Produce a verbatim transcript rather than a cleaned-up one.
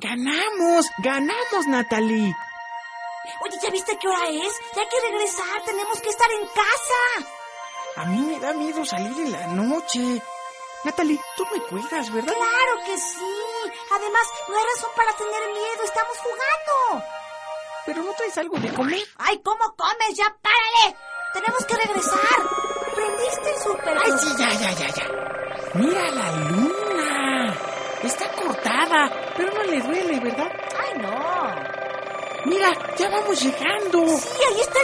¡Ganamos! ¡Ganamos, Natalie! Oye, ¿ya viste qué hora es? Ya hay que regresar, tenemos que estar en casa. A mí me da miedo salir en la noche. Natalie, tú me cuidas, ¿verdad? Claro que sí. Además, no hay razón para tener miedo, estamos jugando. ¿Pero no traes algo de comer? ¡Ay, cómo comes! ¡Ya párale! Tenemos que regresar. ¿Prendiste el súper? ¡Ay, sí, ya, ya, ya, ya! ¡Mira la luna! Está cortada, pero no le duele, ¿verdad? ¡Ay, no! ¡Mira, ya vamos llegando! Sí, ahí está